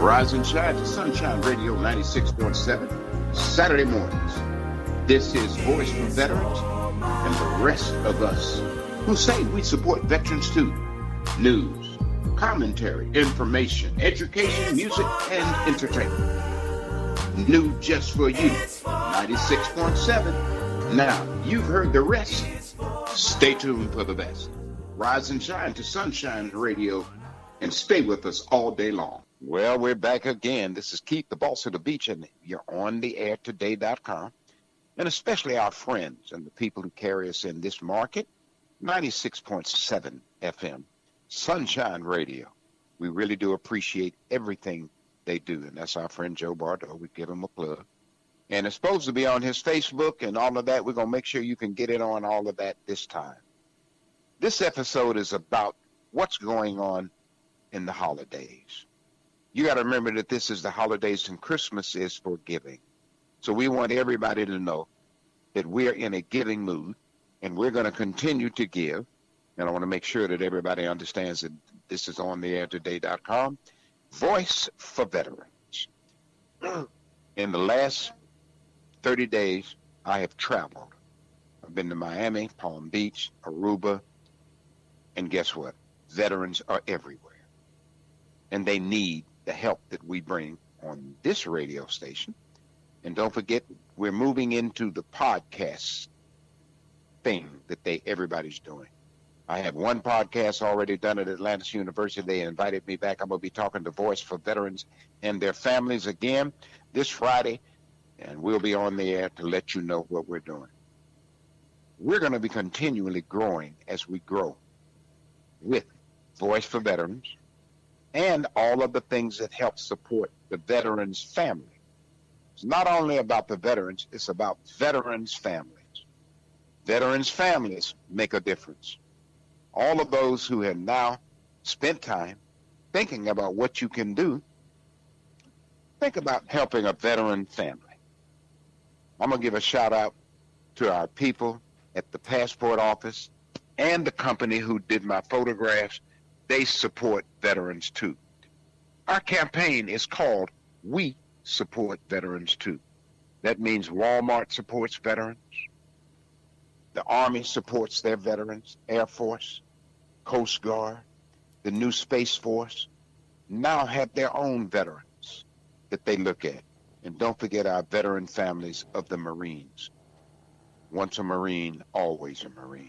Rise and shine to Sunshine Radio 96.7, Saturday mornings. This is Voice for Veterans and the rest of us who say we support veterans too. News, commentary, information, education, music, and entertainment. New just for you, 96.7. Now, you've heard the rest. Stay tuned for the best. Rise and shine to Sunshine Radio and stay with us all day long. Well, we're back again. This is Keith, the boss of the beach, and you're on the air today.com. And especially our friends and the people who carry us in this market, 96.7 FM, Sunshine Radio. We really do appreciate everything they do, and that's our friend Joe Bardo. We give him a plug. And it's supposed to be on his Facebook and all of that. We're going to make sure you can get it on all of that this time. This episode is about what's going on in the holidays. You got to remember that this is the holidays and Christmas is for giving. So we want everybody to know that we're in a giving mood and we're going to continue to give. And I want to make sure that everybody understands that this is on the air today.com. Voice for Veterans. In the last 30 days, I have traveled. I've been to Miami, Palm Beach, Aruba, and guess what? Veterans are everywhere. And they need the help that we bring on this radio station. And don't forget, we're moving into the podcast thing that everybody's doing. I have one podcast already done at Atlantis University. They invited me back. I'm going to be talking to Voice for Veterans and their families again this Friday, and we'll be on the air to let you know what we're doing. We're going to be continually growing as we grow with Voice for Veterans and all of the things that help support the veterans' family. It's not only about the veterans, it's about veterans' families. Veterans' families make a difference. All of those who have now spent time thinking about what you can do, think about helping a veteran family. I'm going to give a shout out to our people at the passport office and the company who did my photographs. They support veterans too. Our campaign is called We Support Veterans Too. That means Walmart supports veterans. The Army supports their veterans. Air Force, Coast Guard, the new Space Force now have their own veterans that they look at. And don't forget our veteran families of the Marines. Once a Marine, always a Marine.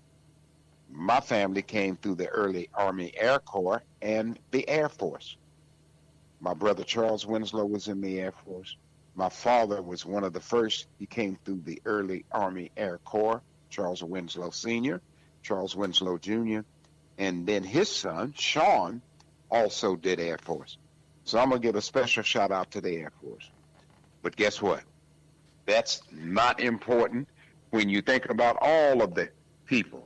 My family came through the early Army Air Corps and the Air Force. My brother Charles Winslow was in the Air Force. My father was one of the first. He came through the early Army Air Corps, Charles Winslow Sr., Charles Winslow Jr., and then his son, Sean, also did Air Force. So I'm going to give a special shout out to the Air Force. But guess what? That's not important when you think about all of the people,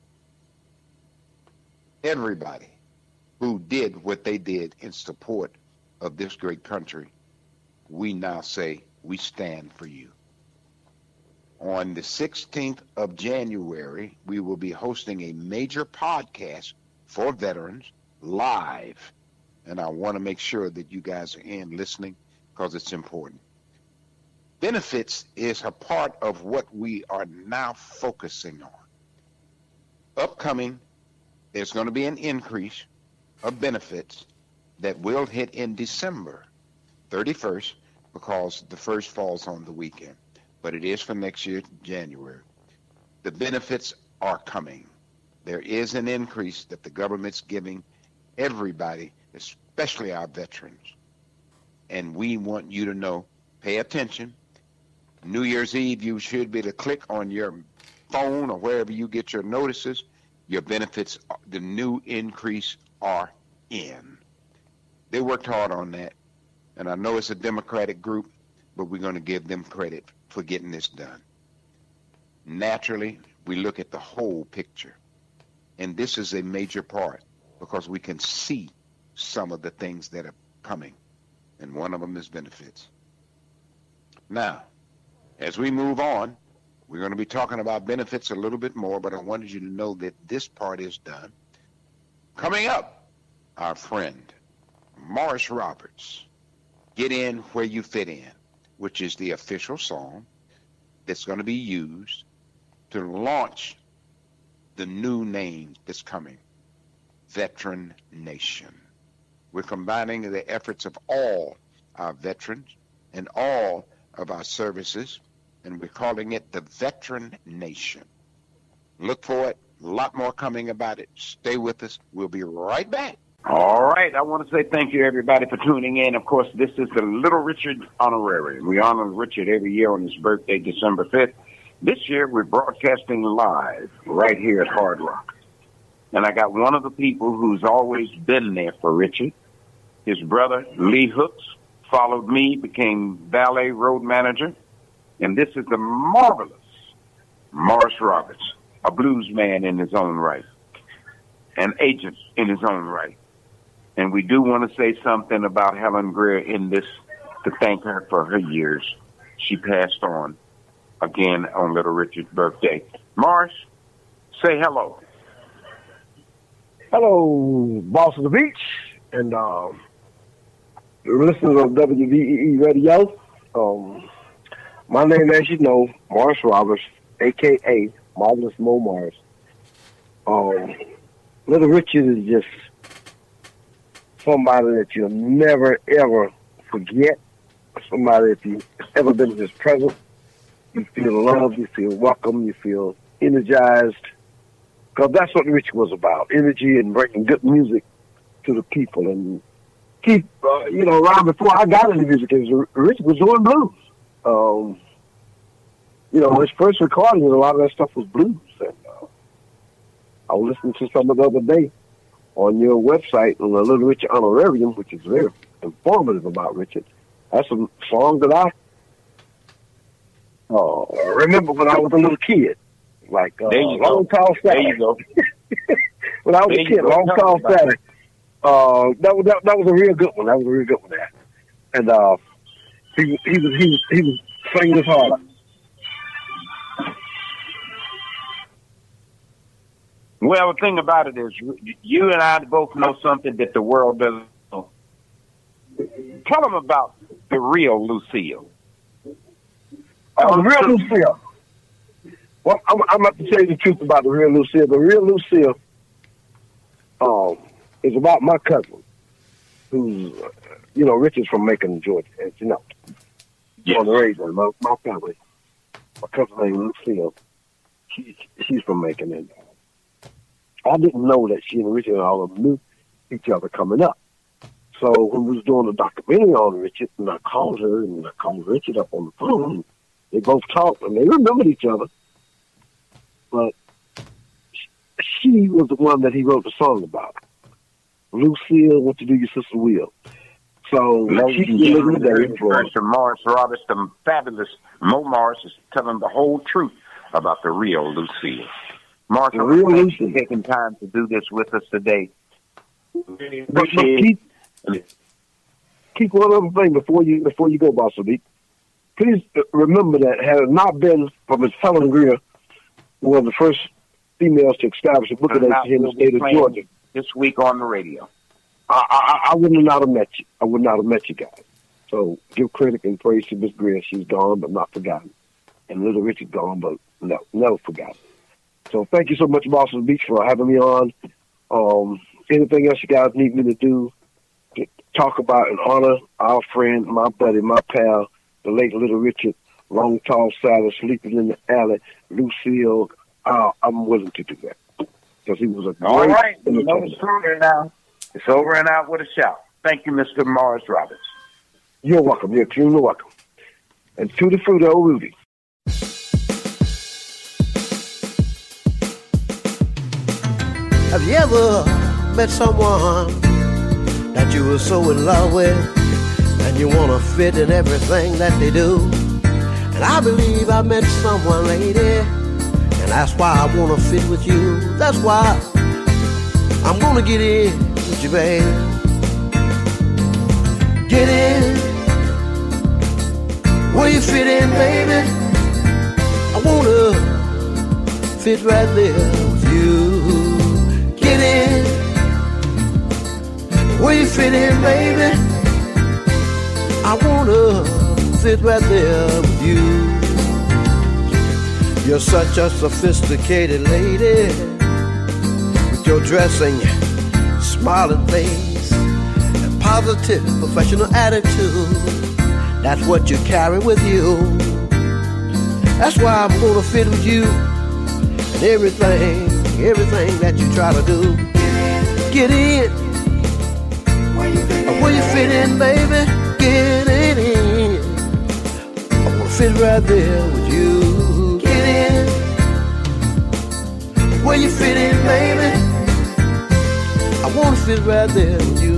everybody who did what they did in support of this great country. We now say we stand for you. On the 16th of January, we will be hosting a major podcast for veterans live. And I want to make sure that you guys are in listening because it's important. Benefits is a part of what we are now focusing on. Upcoming, there's going to be an increase of benefits that will hit in December 31st because the first falls on the weekend. But it is for next year, January. The benefits are coming. There is an increase that the government's giving everybody, especially our veterans. And we want you to know, pay attention. New Year's Eve, you should be able to click on your phone or wherever you get your notices. Your benefits, the new increase are in. They worked hard on that. And I know it's a Democratic group, but we're going to give them credit for getting this done. Naturally, we look at the whole picture. And this is a major part because we can see some of the things that are coming. And one of them is benefits. Now, as we move on, we're going to be talking about benefits a little bit more, but I wanted you to know that this part is done. Coming up, our friend, Morris Roberts, Get In Where You Fit In, which is the official song that's going to be used to launch the new name that's coming, Veteran Nation. We're combining the efforts of all our veterans and all of our services, and we're calling it the Veteran Nation. Look for it. A lot more coming about it. Stay with us. We'll be right back. All right. I want to say thank you, everybody, for tuning in. Of course, this is the Little Richard Honorarium. We honor Richard every year on his birthday, December 5th. This year, we're broadcasting live right here at Hard Rock. And I got one of the people who's always been there for Richard. His brother, Lee Hooks, followed me, became valet road manager. And this is the marvelous Morris Roberts, a blues man in his own right, an agent in his own right. And we do want to say something about Helen Greer in this to thank her for her years. She passed on again on Little Richard's birthday. Morris, say hello. Hello, Boss of the Beach, and listeners of WVEE Radio. My name, as you know, Morris Roberts, a.k.a. Marvelous Mo Morris. Little Richard is just somebody that you'll never, ever forget. Somebody, if you've ever been in his presence, you feel loved, you feel welcome, you feel energized. Because that's what Richard was about, energy and bringing good music to the people. And keep, around before I got into music, Richard was doing blues. His first recording, a lot of that stuff was blues. And I was listening to some of the other day on your website on the Little Richard Honorarium, which is very informative about Richard. That's a song that I remember when I was a little kid. Like Long Tall Sally. There you go. When I was a kid, Long Tall Sally. That was a real good one. That was a real good one there. And he was singing his heart out. Well, the thing about it is, you and I both know something that the world doesn't know. Tell them about the real Lucille. The real Lucille. Well, I'm about to tell you the truth about the real Lucille. The real Lucille is about my cousin, who's, Richard's from Macon, Georgia, as you know. Yes. On the radio, my family. My cousin named Lucille. She's from Macon, and I didn't know that she and Richard and all of them knew each other coming up. So when we was doing a documentary on Richard, and I called her, and I called Richard up on the phone, they both talked, and they remembered each other. But she was the one that he wrote the song about. Lucille, what to do your sister will. So she's Mr. Morris Roberts, the fabulous Mo Morris, is telling the whole truth about the real Lucille. Morris, the real Lucille, taking time to do this with us today. But keep one other thing before you go, Boss Beat. Please remember that had it not been for Miss Helen Greer, one of the first females to establish a book of that in the state of Georgia. This week on the radio. I would not have met you. I would not have met you guys. So give credit and praise to Miss Greer. She's gone but not forgotten. And Little Richard gone but never forgotten. So thank you so much, Boston Beach, for having me on. Anything else you guys need me to do to talk about and honor our friend, my buddy, my pal, the late Little Richard, Long Tall Sally, Sleeping in the Alley, Lucille, I'm willing to do that. Because he was a great... All right. It's over now. It's over and out with a shout. Thank you, Mr. Morris Roberts. You're welcome. You're extremely welcome. And Tutti Frutti, old Rudy. Have you ever met someone that you were so in love with and you want to fit in everything that they do? And I believe I met someone, lady, and that's why I want to fit with you. That's why I'm going to get in with you, baby. Get in where you fit in, baby. I want to fit right there with you. Get in where you fit in, baby, I wanna fit right there with you. You're such a sophisticated lady, with your dressing, smiling face, and positive professional attitude. That's what you carry with you. That's why I'm gonna fit with you and everything that you try to do. Get in, where you fit in, baby, get it in. I wanna fit right there with you. Get in, where you fit in, baby, I wanna fit right there with you.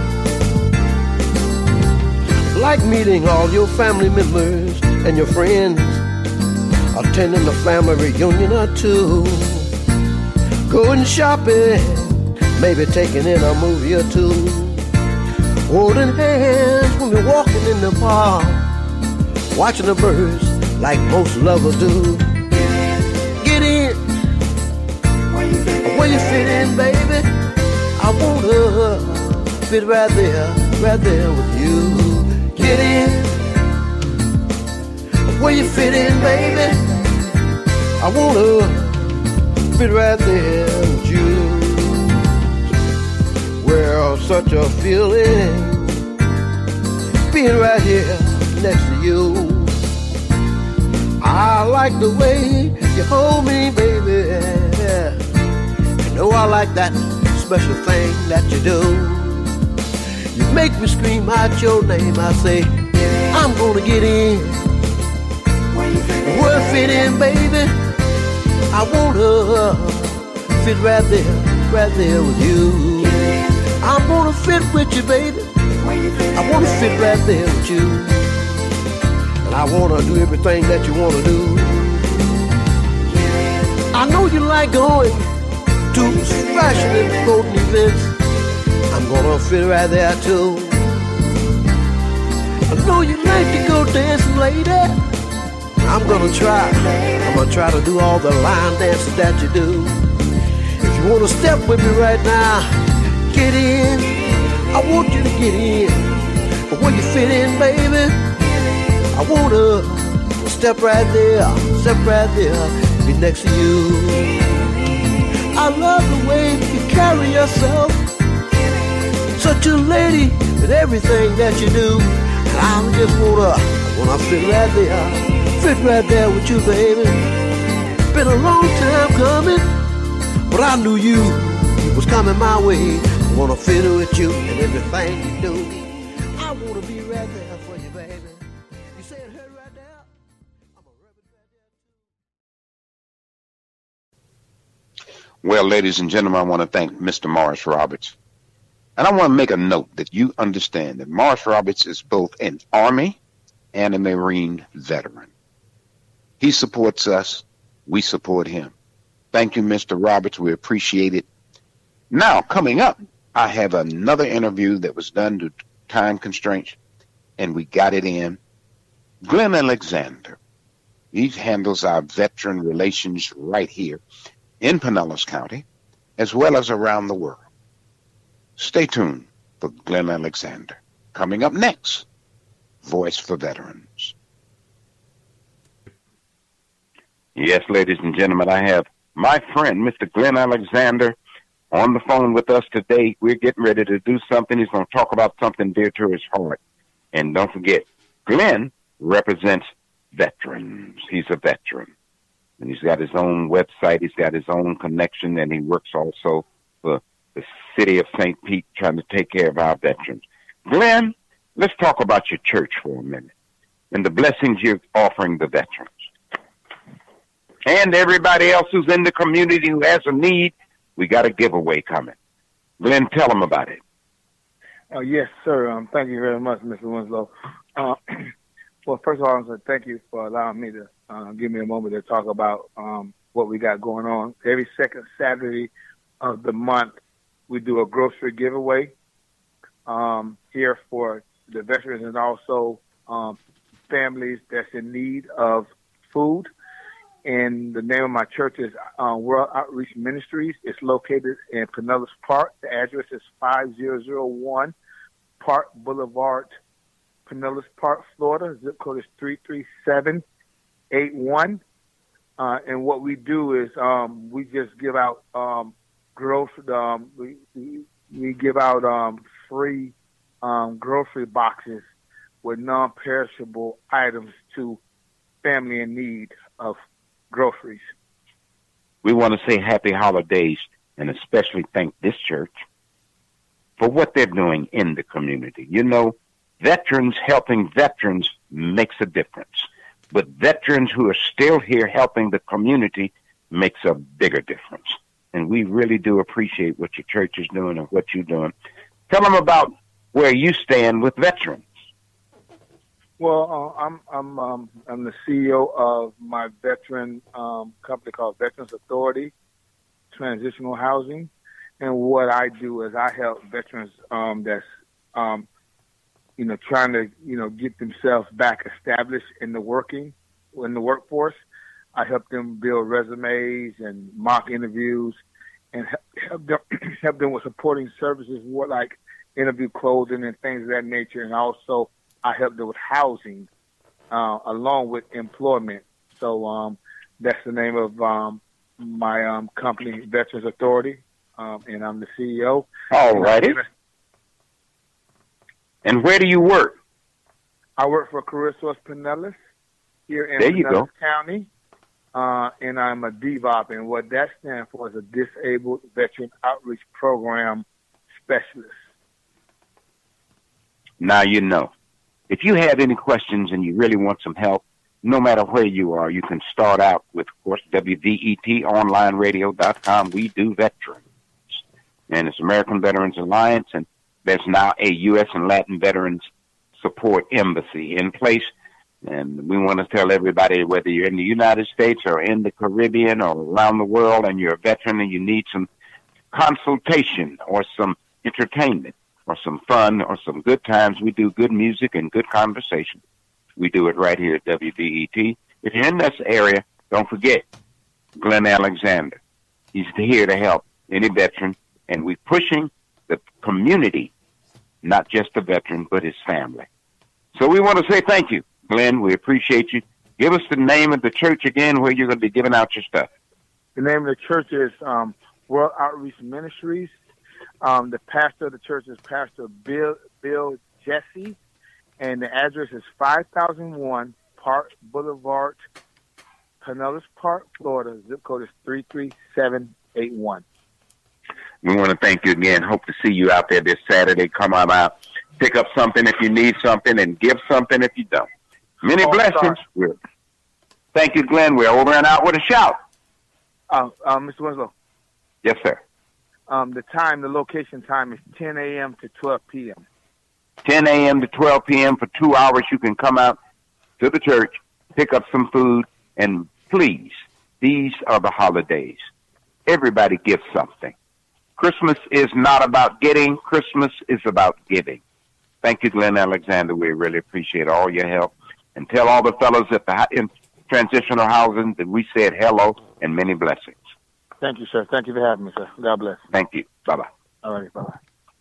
Like meeting all your family members and your friends, attending a family reunion or two, going shopping, maybe taking in a movie or two, holding hands when we're walking in the park, watching the birds like most lovers do. Get in, where you fit in, baby, I wanna fit right there with you. Get in, where you fit in, baby, I wanna fit right there with you. Well, such a feeling being right here next to you. I like the way you hold me, baby. You know I like that special thing that you do. You make me scream out your name. I say, I'm gonna get in. Where I fit in, baby, I wanna fit right there with you. I'm gonna fit with you, baby, I wanna fit right there with you. And I wanna do everything that you wanna do. I know you like going to fashion and sporting events. I'm gonna fit right there too. I know you like to go dancing, lady. I'm gonna try to do all the line dances that you do. If you wanna step with me right now, get in. I want you to get in. But when you fit in, baby, I wanna step right there, be next to you. I love the way you carry yourself, such a lady with everything that you do. And I just wanna fit right there with you, baby. Been a long time coming, but I knew you was coming my way. I wanna fit with you and everything you do. I wanna be right there for you, baby. You say it hurt right there? I'm a rub it right there. Well, ladies and gentlemen, I want to thank Mr. Morris Roberts. And I want to make a note that you understand that Morris Roberts is both an Army and a Marine veteran. He supports us. We support him. Thank you, Mr. Roberts. We appreciate it. Now, coming up, I have another interview that was done due to time constraints, and we got it in. Glenn Alexander. He handles our veteran relations right here in Pinellas County, as well as around the world. Stay tuned for Glenn Alexander. Coming up next, Voice for Veterans. Yes, ladies and gentlemen, I have my friend, Mr. Glenn Alexander, on the phone with us today. We're getting ready to do something. He's going to talk about something dear to his heart. And don't forget, Glenn represents veterans. He's a veteran. And he's got his own website. He's got his own connection, and he works also for the city of St. Pete, trying to take care of our veterans. Glenn, let's talk about your church for a minute and the blessings you're offering the veterans. And everybody else who's in the community who has a need, we got a giveaway coming. Glenn, tell them about it. Yes, sir. Thank you very much, Mr. Winslow. Well, first of all, I want to say thank you for allowing me to give me a moment to talk about what we got going on. Every second Saturday of the month, we do a grocery giveaway here for the veterans and also families that's in need of food. And the name of my church is World Outreach Ministries. It's located in Pinellas Park. The address is 5001 Park Boulevard, Pinellas Park, Florida. Zip code is 33781. And what we do is we just give out we give out free grocery boxes with non-perishable items to family in need of groceries. We want to say happy holidays and especially thank this church for what they're doing in the community. You know, veterans helping veterans makes a difference. But veterans who are still here helping the community makes a bigger difference. And we really do appreciate what your church is doing and what you're doing. Tell them about where you stand with veterans. Well, I'm the CEO of my veteran company called Veterans Authority Transitional Housing, and what I do is I help veterans that's trying to get themselves back established in the workforce. I help them build resumes and mock interviews, and help them with supporting services, like interview clothing and things of that nature, and also I help them with housing, along with employment. So that's the name of my company, Veterans Authority, and I'm the CEO. All righty. And where do you work? I work for Career Source Pinellas here in Pinellas County, and I'm a DVOP, and what that stands for is a Disabled Veteran Outreach Program Specialist. Now you know. If you have any questions and you really want some help, no matter where you are, you can start out with, of course, WVETonlineradio.com. We do veterans. And it's American Veterans Alliance, and there's now a U.S. and Latin Veterans Support Embassy in place. And we want to tell everybody, whether you're in the United States or in the Caribbean or around the world and you're a veteran and you need some consultation or some entertainment or some fun or some good times, we do good music and good conversation. We do it right here at WVET. If you're in this area, don't forget Glenn Alexander. He's here to help any veteran, and we're pushing the community, not just the veteran, but his family. So we want to say thank you, Glenn. We appreciate you. Give us the name of the church again where you're going to be giving out your stuff. The name of the church is World Outreach Ministries. The pastor of the church is Pastor Bill Jesse, and the address is 5001 Park Boulevard, Pinellas Park, Florida. Zip code is 33781. We want to thank you again. Hope to see you out there this Saturday. Come on out. Pick up something if you need something and give something if you don't. Many blessings. Thank you, Glenn. We're over and out with a shout. Mr. Winslow. Yes, sir. The location time is 10 a.m. to 12 p.m. 10 a.m. to 12 p.m. for 2 hours. You can come out to the church, pick up some food, and please, these are the holidays. Everybody gives something. Christmas is not about getting. Christmas is about giving. Thank you, Glenn Alexander. We really appreciate all your help. And tell all the fellows in transitional housing that we said hello and many blessings. Thank you, sir. Thank you for having me, sir. God bless. Thank you. Bye-bye. All right, bye-bye.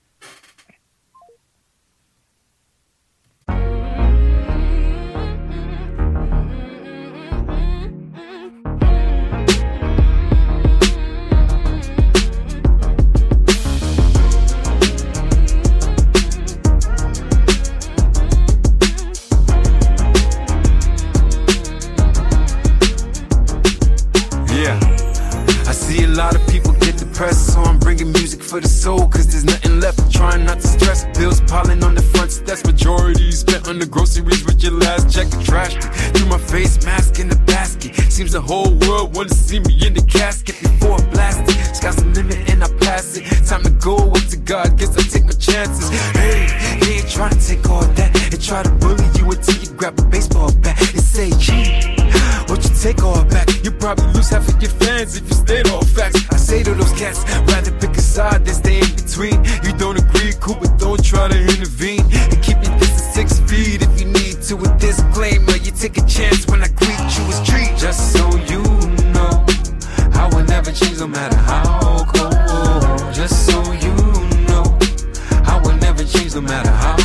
So I'm bringing music for the soul, cause there's nothing left. Trying not to stress, bills piling on the front steps. Majority spent on the groceries with your last check. Trashed it through my face mask in the basket. Seems the whole world wanna see me in the casket before I blast it. Sky's the limit and I pass it. Time to go up to God, guess I take my chances. Hey, he ain't trying to take all that and try to bully you until you grab a baseball bat and say, gee, won't you take all back? You probably lose half of your fans if you stayed all facts. I say to those cats, rather pick a side than stay in between. You don't agree, cool, but don't try to intervene. And keep your distance 6 feet if you need to. A disclaimer, you take a chance when I greet you as treat. Just so you know, I will never change no matter how cold. Just so you know, I will never change no matter how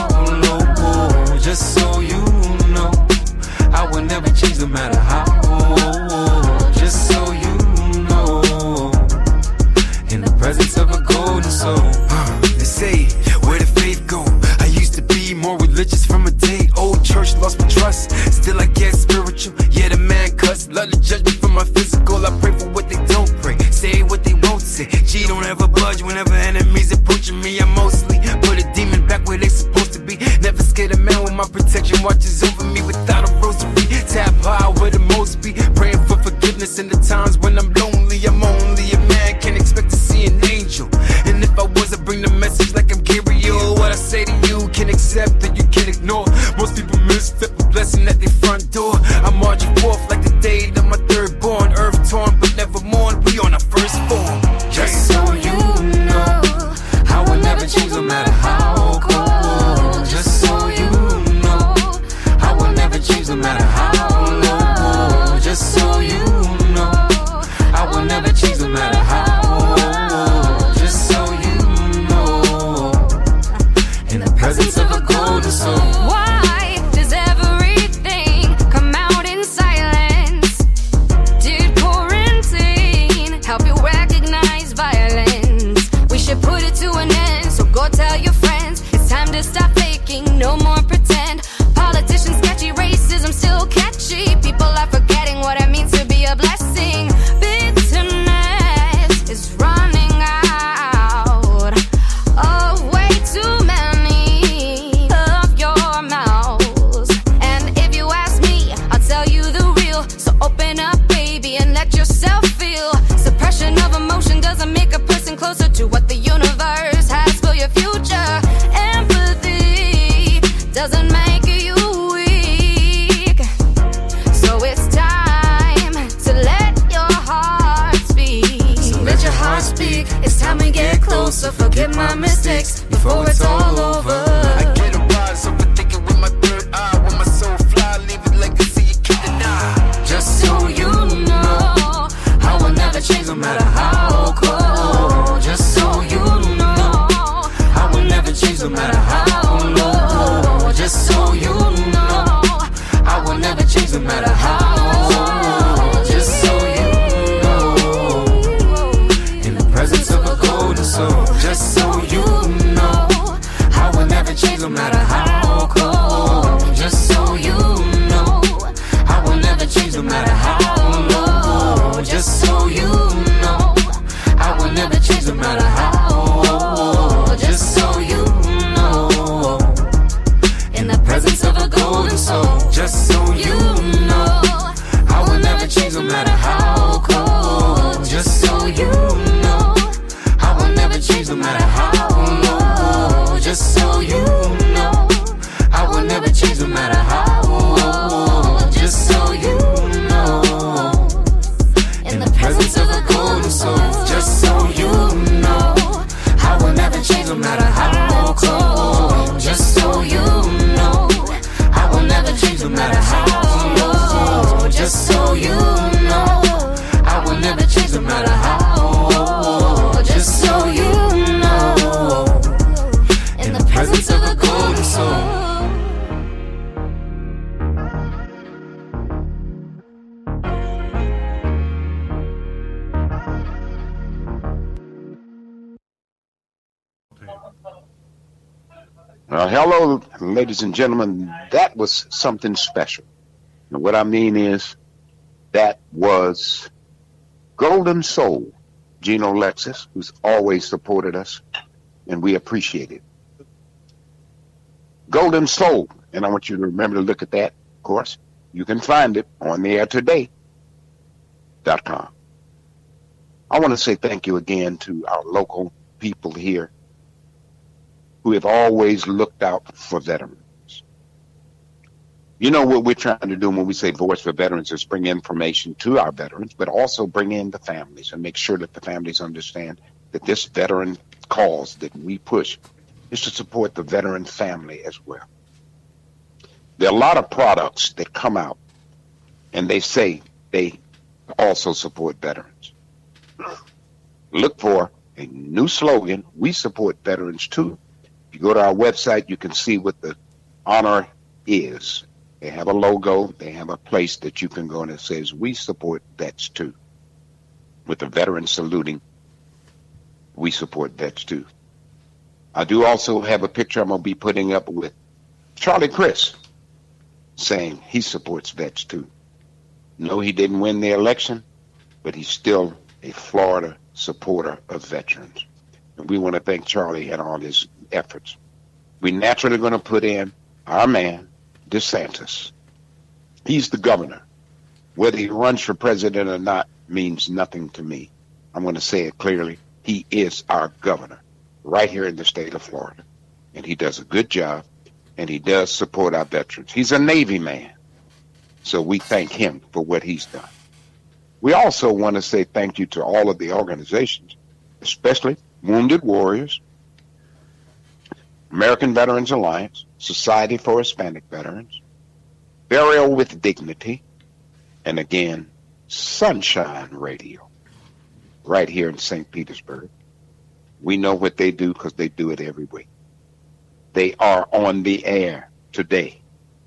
accept that you can't ignore. Most people misstep the blessing at their front door. I'm marching forth like the day of my third born. Earth torn but never mourn, we on our first form. Just so you know, I will never change no matter how cold. Just so you know, I will never change no matter how low. Just so you know, I will never change no matter how old. Just so you know, in the presence of a golden soul. Why does everything come out in silence? Did quarantine help you recognize violence? We should put it to an end, so go tell your friends. It's time to stop faking, no more pretend. Politicians sketchy, racism still catchy. People are forgetting what it means to be a blessing. Bitterness is running out of way too many of your mouths. And if you ask me, I'll tell you the real. So open up, baby, and let yourself feel. Suppression of emotion doesn't make a person closer to what the universe has for your future. Empathy doesn't make you weak. So it's time to let your heart speak. So let your heart speak. It's time we get closer. Forget my mistakes before it's all over. I get a rise over thinking with my third eye. When my soul fly, leave a legacy, you can't deny. Just so you know, I will never change no matter how cold. Just so you know, I will never change no matter how low. Just so you know, I will never change no matter how old. Just so you know, in the presence of a golden soul. Just so you know, I will never change no matter how cold. Just so you know, I will never change no matter how low. Just so you know, I will never change no matter how old. Just so you know, in the presence of a golden soul. Just so you know, I will never change no matter how cold. Just so you know, I will never change no matter how low. Just so you know, I will never change no matter how old. Just so you know, in the presence of a golden soul. Just so you know, I will never change no matter how cold. Just so you know, I will never change no matter how low. Just so you know, I will never change no matter how old. Just so you know, in the presence of a golden soul. Well, hello, ladies and gentlemen. That was something special. And what I mean is that was Golden Soul, Gino Lexus, who's always supported us, and we appreciate it. Golden Soul, and I want you to remember to look at that, of course. You can find it on theairtoday.com. I want to say thank you again to our local people here who have always looked out for veterans. You know what we're trying to do when we say Voice for Veterans is bring information to our veterans, but also bring in the families and make sure that the families understand that this veteran cause that we push is to support the veteran family as well. There are a lot of products that come out and they say they also support veterans. Look for a new slogan, we support veterans too. If you go to our website, you can see what the honor is. They have a logo. They have a place that you can go and it says, we support vets too. With the veteran saluting, we support vets too. I do also have a picture I'm going to be putting up with Charlie Crist saying he supports vets too. No, he didn't win the election, but he's still a Florida supporter of veterans. And we want to thank Charlie and all his efforts. We're naturally going to put in our man, DeSantis. He's the governor. Whether he runs for president or not means nothing to me. I'm going to say it clearly. He is our governor right here in the state of Florida. And he does a good job. and he does support our veterans. He's a Navy man, so we thank him for what he's done. We also want to say thank you to all of the organizations, especially Wounded Warriors, American Veterans Alliance, Society for Hispanic Veterans, Burial with Dignity, and again, Sunshine Radio, right here in St. Petersburg. We know what they do because they do it every week. They are on the air today.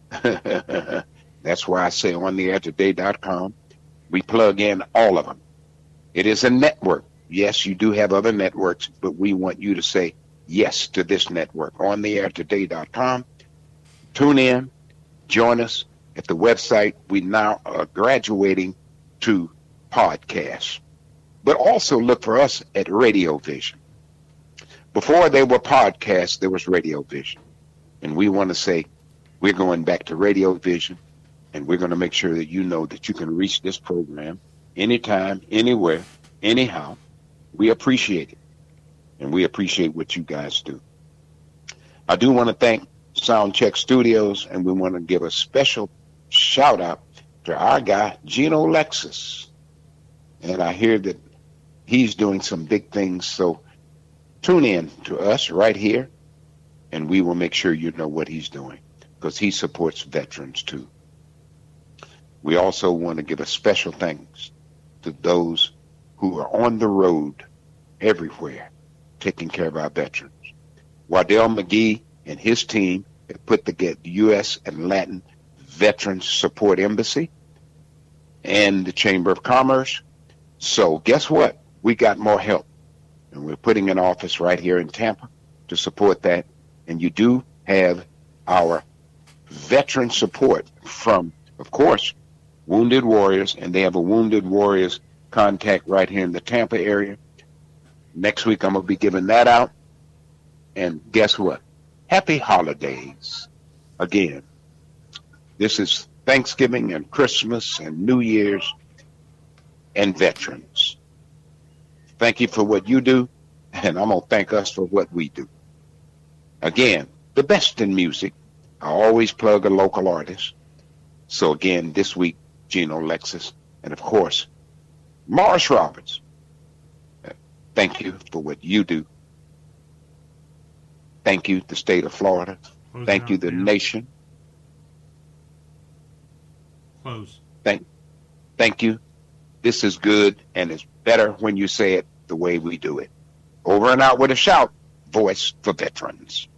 That's why I say ontheairtoday.com. We plug in all of them. It is a network. Yes, you do have other networks, but we want you to say yes to this network. ontheairtoday.com. Tune in, join us at the website. We now are graduating to podcasts, but also look for us at Radio Vision. Before they were podcasts, there was Radio Vision. And we want to say we're going back to Radio Vision, and we're going to make sure that you know that you can reach this program anytime, anywhere, anyhow. We appreciate it, and we appreciate what you guys do. I do want to thank Soundcheck Studios, and we want to give a special shout-out to our guy, Gino Lexus. And I hear that he's doing some big things, so tune in to us right here, and we will make sure you know what he's doing, because he supports veterans too. We also want to give a special thanks to those who are on the road everywhere taking care of our veterans. Waddell McGee and his team have put the U.S. and Latin Veterans Support Embassy and the Chamber of Commerce. So guess what? We got more help. And we're putting an office right here in Tampa to support that. And you do have our veteran support from, of course, Wounded Warriors, and they have a Wounded Warriors contact right here in the Tampa area. Next week, I'm going to be giving that out. And guess what? Happy holidays. Again, this is Thanksgiving and Christmas and New Year's and veterans. Thank you for what you do, and I'm going to thank us for what we do. Again, the best in music. I always plug a local artist. So again, this week, Gino Lexus, and of course, Morris Roberts. Thank you for what you do. Thank you, the state of Florida. Thank you, the nation. Close. Thank you. This is good, and it's better when you say it the way we do it. Over and out with a shout. Voice for Veterans.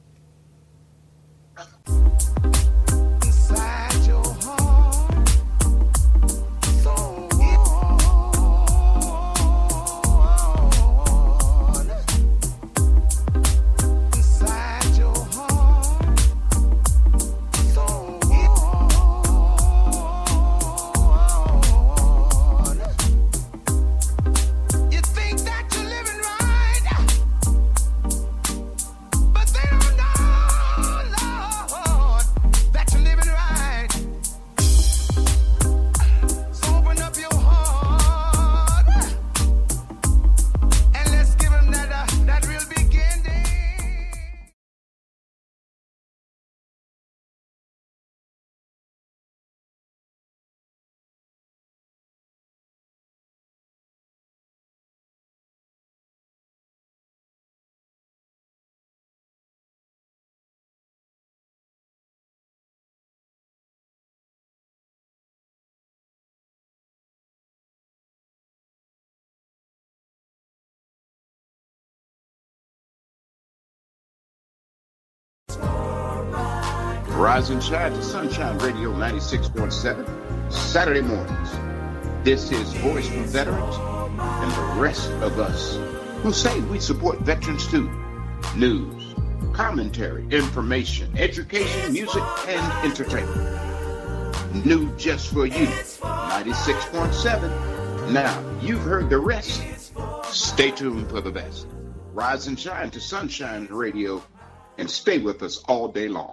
Rise and shine to Sunshine Radio 96.7, Saturday mornings. This is Voice for Veterans and the rest of us who say we support veterans too. News, commentary, information, education, music, and entertainment. New just for you, 96.7. Now, you've heard the rest. Stay tuned for the best. Rise and shine to Sunshine Radio and stay with us all day long.